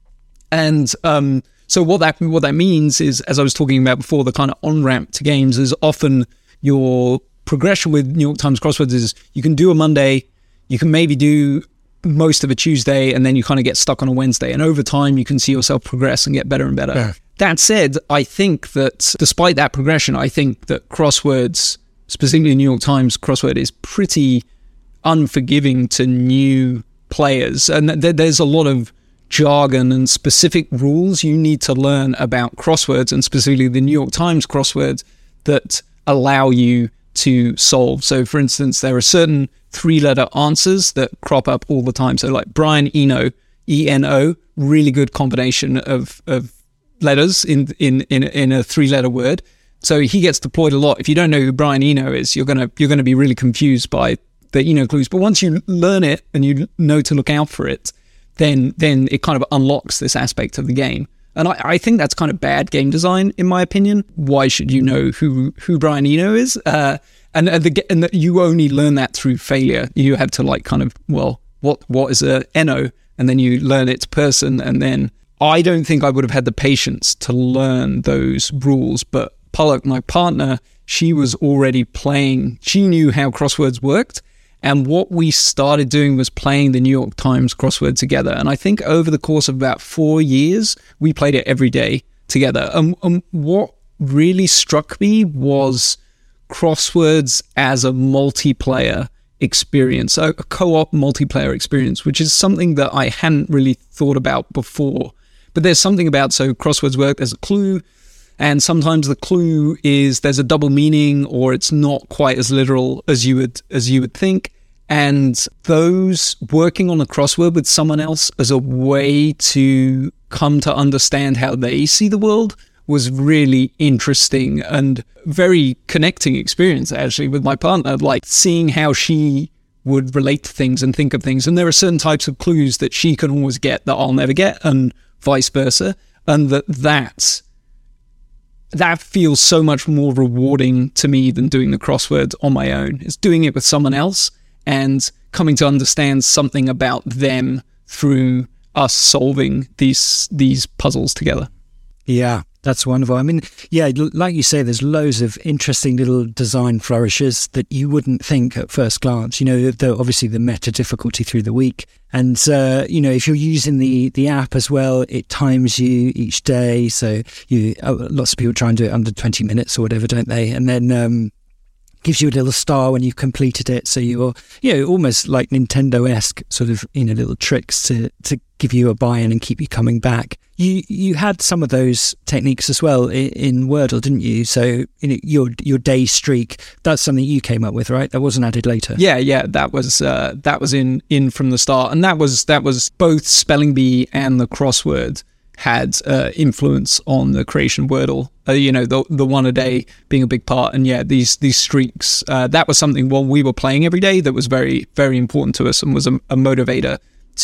Speaker 2: And so what that means is, as I was talking about before, the kind of on-ramp to games is often your progression with New York Times crosswords is you can do a Monday, you can maybe do most of a Tuesday, and then you kind of get stuck on a Wednesday. And over time, you can see yourself progress and get better and better. Yeah. That said, I think that despite that progression, I think that crosswords, specifically New York Times crossword, is pretty unforgiving to new players. And there's a lot of jargon and specific rules you need to learn about crosswords, and specifically the New York Times crosswords, that allow you to solve. So, for instance, there are certain 3-letter answers that crop up all the time. So like Brian Eno, E-N-O, really good combination of letters in a 3-letter word. So he gets deployed a lot. If you don't know who Brian Eno is, you're gonna be really confused by the Eno clues. But once you learn it and you know to look out for it, then it kind of unlocks this aspect of the game. And I think that's kind of bad game design, in my opinion. Why should you know who Brian Eno is? And you only learn that through failure. You have to like kind of, well, what is a Eno? And then you learn its person, and then I don't think I would have had the patience to learn those rules. But Palak, my partner, she was already playing. She knew how crosswords worked. And what we started doing was playing the New York Times crossword together. And I think over the course of about 4 years, we played it every day together. And what really struck me was crosswords as a multiplayer experience, a co-op multiplayer experience, which is something that I hadn't really thought about before. But there's something about, so crosswords work, there's a clue, and sometimes the clue is there's a double meaning, or it's not quite as literal as you would think. And those working on a crossword with someone else as a way to come to understand how they see the world was really interesting and very connecting experience, actually, with my partner, like seeing how she would relate to things and think of things. And there are certain types of clues that she can always get that I'll never get, and vice versa. And that feels so much more rewarding to me than doing the crosswords on my own. It's doing it with someone else and coming to understand something about them through us solving these puzzles together.
Speaker 1: Yeah, that's wonderful. I mean, yeah, like you say, there's loads of interesting little design flourishes that you wouldn't think at first glance. You know, obviously the meta difficulty through the week. And, you know, if you're using the app as well, it times you each day. So lots of people try and do it under 20 minutes or whatever, don't they? And then gives you a little star when you've completed it. So you're, you know, almost like Nintendo-esque sort of, you know, little tricks to give you a buy-in and keep you coming back. You had some of those techniques as well in Wordle, didn't you? So your day streak, that's something you came up with, right? That wasn't added later.
Speaker 2: Yeah, that was in from the start, and that was both Spelling Bee and the crossword had influence on the creation of Wordle. You know, the one a day being a big part, and yeah, these streaks. That was something while we were playing every day that was very, very important to us and was a motivator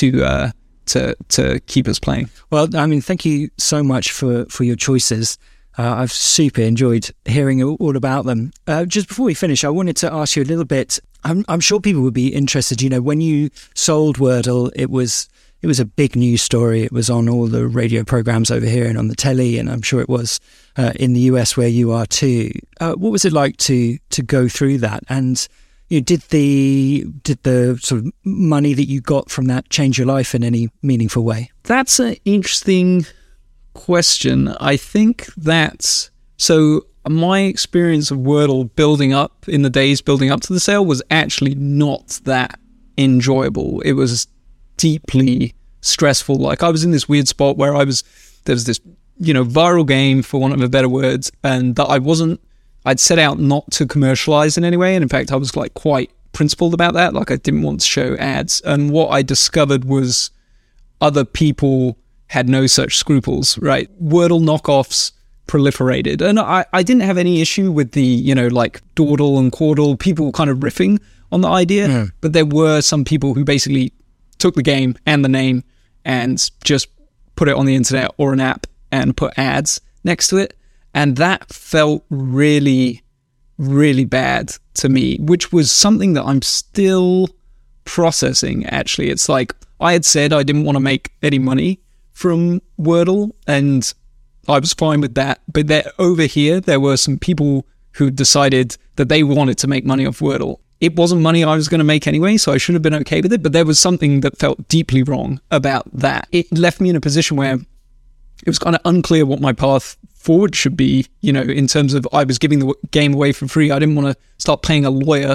Speaker 2: to keep us playing.
Speaker 1: Well, I mean, thank you so much for your choices. I've super enjoyed hearing all about them. Just before we finish, I wanted to ask you a little bit. I'm sure people would be interested. You know, when you sold Wordle, it was a big news story. It was on all the radio programs over here and on the telly, and I'm sure it was in the US where you are too. What was it like to go through that? And you know, did the sort of money that you got from that change your life in any meaningful way?
Speaker 2: That's an interesting question. I think that, so my experience of Wordle building up to the sale was actually not that enjoyable. It was deeply stressful. Like I was in this weird spot where there was this, viral game, for want of a better word, and that I'd set out not to commercialize in any way. And in fact, I was like quite principled about that. Like I didn't want to show ads. And what I discovered was other people had no such scruples, right? Wordle knockoffs proliferated. And I didn't have any issue with the, like Dawdle and Quordle, people kind of riffing on the idea. But there were some people who basically took the game and the name and just put it on the internet or an app and put ads next to it. And that felt really, really bad to me, which was something that I'm still processing, actually. It's like I had said I didn't want to make any money from Wordle, and I was fine with that. But over here, there were some people who decided that they wanted to make money off Wordle. It wasn't money I was going to make anyway, so I should have been okay with it. But there was something that felt deeply wrong about that. It left me in a position where it was kind of unclear what my path forward should be, in terms of I was giving the game away for free. I didn't want to start paying a lawyer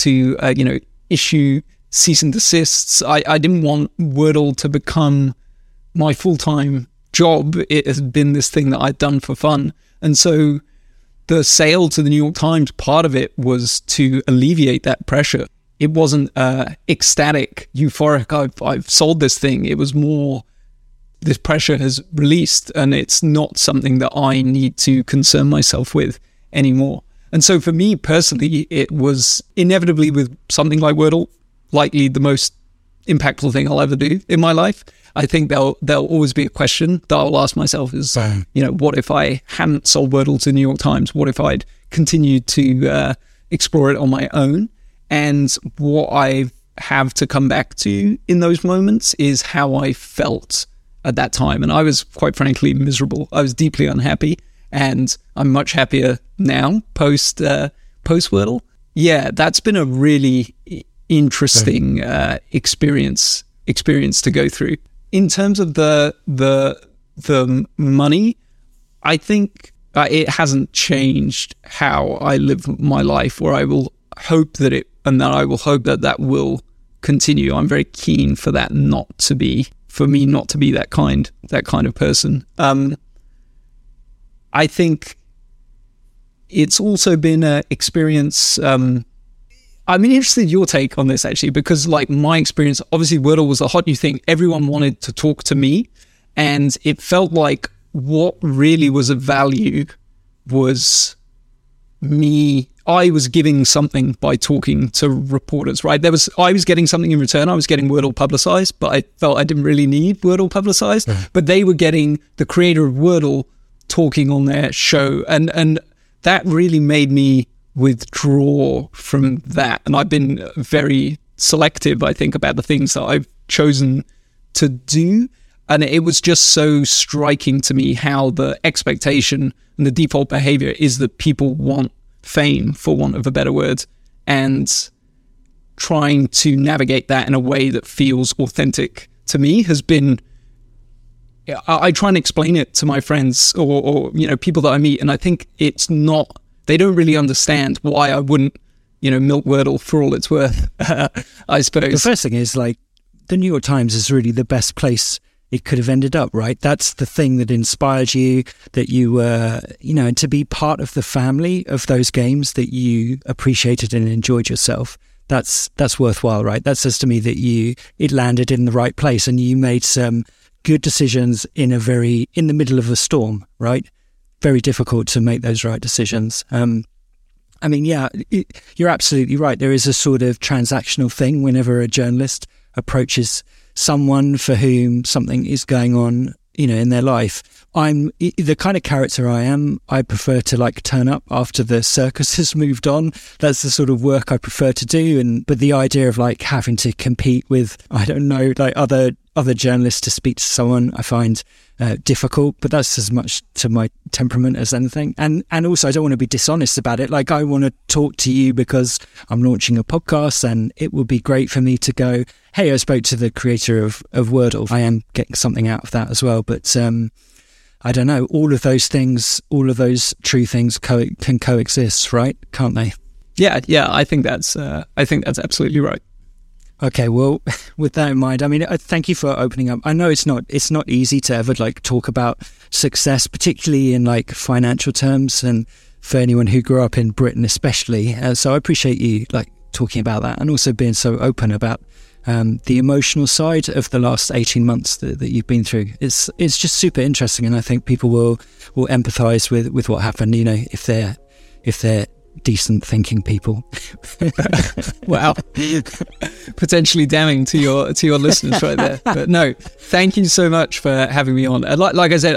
Speaker 2: to, issue cease and desists. I didn't want Wordle to become my full-time job. It has been this thing that I'd done for fun. And so the sale to the New York Times, part of it was to alleviate that pressure. It wasn't ecstatic, euphoric, I've sold this thing. It was more, this pressure has released and it's not something that I need to concern myself with anymore. And so for me personally, it was inevitably, with something like Wordle, likely the most impactful thing I'll ever do in my life. I think there'll always be a question that I'll ask myself is, what if I hadn't sold Wordle to the New York Times? What if I'd continued to explore it on my own? And what I have to come back to in those moments is how I felt at that time. And I was, quite frankly, miserable. I was deeply unhappy, and I'm much happier now post Wordle. Yeah, that's been a really interesting experience to go through. In terms of the money, I think it hasn't changed how I live my life, or I will hope that I will hope that will continue. I'm very keen for that for me not to be that kind of person. I think it's also been an experience. I'm interested in your take on this, actually, because like my experience, obviously Wordle was a hot new thing. Everyone wanted to talk to me, and it felt like what really was of value was me. I was giving something by talking to reporters, right? I was getting something in return. I was getting Wordle publicized, but I felt I didn't really need Wordle publicized. But they were getting the creator of Wordle talking on their show, and that really made me withdraw from that. And I've been very selective, I think, about the things that I've chosen to do. And it was just so striking to me how the expectation and the default behavior is that people want fame, for want of a better word, and trying to navigate that in a way that feels authentic to me has been, I try and explain it to my friends or people that I meet, and I think it's not, they don't really understand why I wouldn't, milk Wordle for all it's worth, I suppose.
Speaker 1: The first thing is, like, the New York Times is really the best place it could have ended up, right? That's the thing that inspired you, that you were, to be part of the family of those games, that you appreciated and enjoyed yourself. That's worthwhile, right? That says to me that it landed in the right place and you made some good decisions in the middle of a storm, right? Very difficult to make those right decisions. You're absolutely right. There is a sort of transactional thing whenever a journalist approaches someone for whom something is going on, in their life. I'm the kind of character I am. I prefer to turn up after the circus has moved on. That's the sort of work I prefer to do. But the idea of having to compete with, I don't know, other journalists to speak to someone, I find difficult, but that's as much to my temperament as anything. And also, I don't want to be dishonest about it. I want to talk to you because I'm launching a podcast, and it would be great for me to go, hey, I spoke to the creator of Wordle. I am getting something out of that as well. But I don't know, all of those things, all of those true things can coexist, right? Can't they?
Speaker 2: Yeah, I think that's absolutely right.
Speaker 1: Okay, well, with that in mind, I mean, thank you for opening up. I know it's not easy to ever like talk about success, particularly in like financial terms, and for anyone who grew up in Britain, especially. So I appreciate you like talking about that, and also being so open about the emotional side of the last 18 months that you've been through. It's just super interesting, and I think people will empathise with what happened. You know, if they're decent thinking people.
Speaker 2: Wow. Potentially damning to your listeners right there. But no, thank you so much for having me on. Like I said,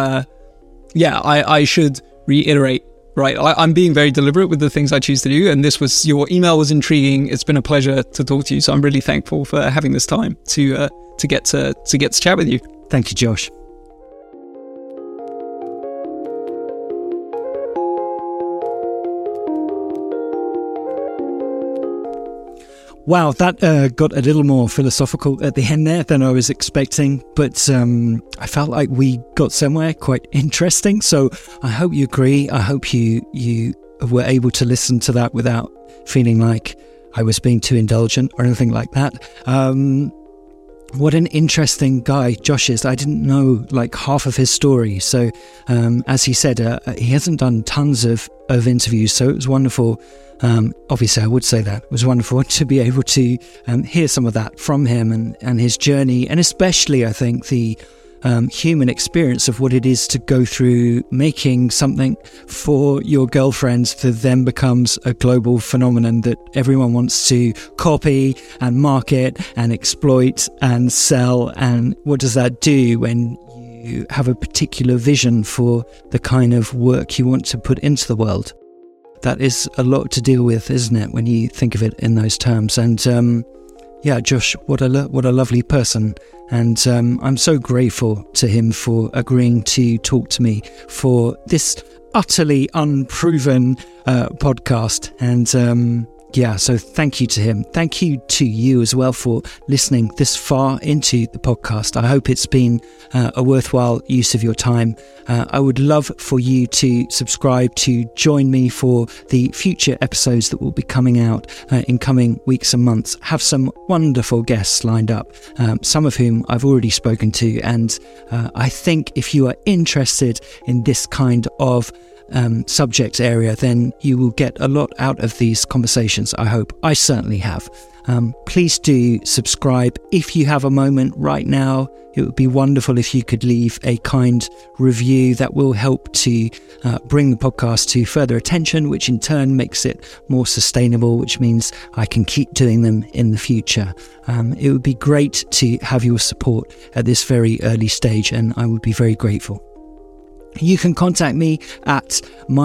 Speaker 2: I should reiterate, right? I'm being very deliberate with the things I choose to do, and your email was intriguing. It's been a pleasure to talk to you, so I'm really thankful for having this time to get to chat with you.
Speaker 1: Thank you, Josh. Wow, that got a little more philosophical at the end there than I was expecting, but I felt like we got somewhere quite interesting. So I hope you agree. I hope you were able to listen to that without feeling like I was being too indulgent or anything like that. What an interesting guy Josh is. I didn't know like half of his story. So as he said, he hasn't done tons of interviews, so it was wonderful. Obviously, I would say that it was wonderful to be able to hear some of that from him and his journey, and especially, I think, the human experience of what it is to go through making something for your girlfriends that then becomes a global phenomenon that everyone wants to copy and market and exploit and sell. And what does that do when you have a particular vision for the kind of work you want to put into the world? That is a lot to deal with, isn't it, when you think of it in those terms? And Josh, what a lovely person. And I'm so grateful to him for agreeing to talk to me for this utterly unproven podcast. And so thank you to him. Thank you to you as well for listening this far into the podcast. I hope it's been a worthwhile use of your time. I would love for you to subscribe to join me for the future episodes that will be coming out in coming weeks and months. Have some wonderful guests lined up, some of whom I've already spoken to. And I think if you are interested in this kind of subject area, then you will get a lot out of these conversations. I hope. I certainly have. Please do subscribe. If you have a moment right now, it would be wonderful if you could leave a kind review. That will help to bring the podcast to further attention, which in turn makes it more sustainable, which means I can keep doing them in the future. It would be great to have your support at this very early stage, and I would be very grateful. You can contact me at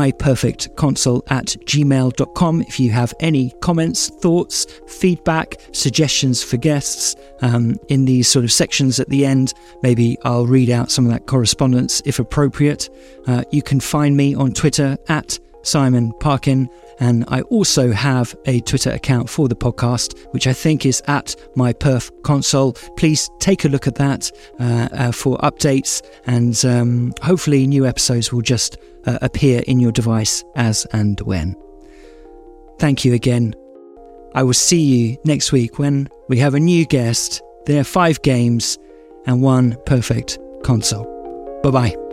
Speaker 1: myperfectconsole@gmail.com if you have any comments, thoughts, feedback, suggestions for guests. In these sort of sections at the end, maybe I'll read out some of that correspondence if appropriate. You can find me on Twitter at Simon Parkin, and I also have a Twitter account for the podcast, which I think is at myperfconsole. Please take a look at that for updates, and hopefully new episodes will just appear in your device as and when. Thank you again. I will see you next week when we have a new guest. There are 5 games and 1 perfect console. Bye-bye.